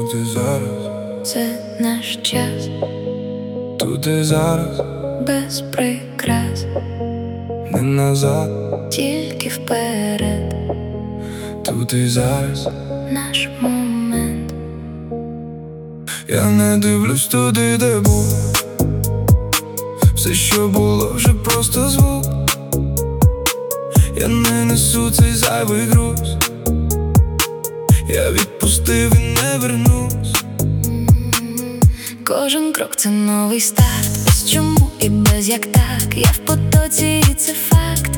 тут і зараз. Це наш час, Тут і зараз, без прикрас, не назад. тільки вперед. Тут і зараз, Наш момент. я не дивлюсь туди, де був. Все, що було, вже просто звук. Я не несу цей зайвий груз. Я відпустив і не вернусь. Кожен крок — це новий старт. Без чому і без як так. Я в потоці, і це факт.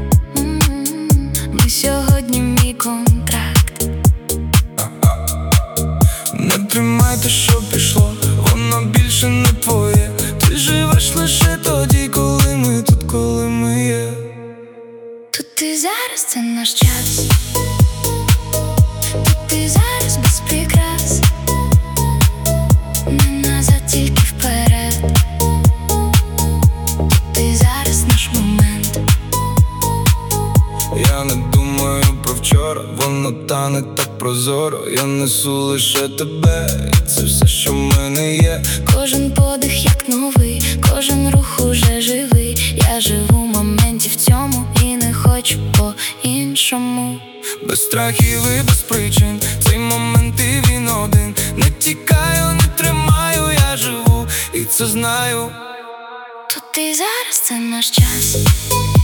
Ми сьогодні мій контракт. Не тримайте, що пішло, воно більше не твоє. Ти живеш лише тоді, коли ми тут, коли ми є. Тут і зараз, це наш час. Тут і зараз, без прикрас, не назад, тільки вперед. Тут і зараз наш момент. Я не думаю про вчора, воно тане так прозоро. Я несу лише тебе, і це все, що в мене є. Кожен подих як новий, кожен рух уже живий. Я живу в моменті в цьому і не хочу по-іншому. Без страхів і без причин, цей момент і він один. Не тікаю, не тримаю, я живу, і це знаю. Тут і зараз, це наш час.